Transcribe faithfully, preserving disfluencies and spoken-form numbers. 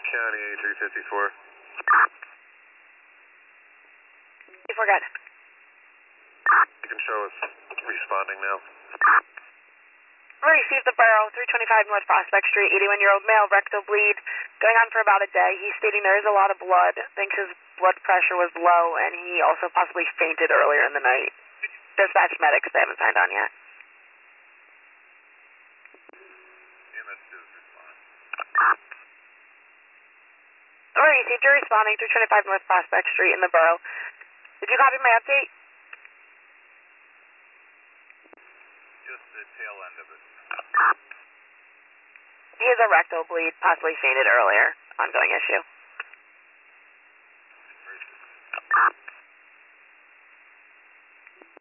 County three fifty-four. fifty-four, good. You can show us responding now. We received the borough, three twenty-five North Prospect Street, eighty-one-year-old male, rectal bleed, going on for about a day. He's stating there is a lot of blood, thinks his blood pressure was low, and he also possibly fainted earlier in the night. Dispatch medics, they haven't signed on yet. E M S two is responding. We received your responding, three twenty-five North Prospect Street in the borough. Did you copy my update? Just the tail end of it. He has a rectal bleed, possibly fainted earlier. Ongoing issue.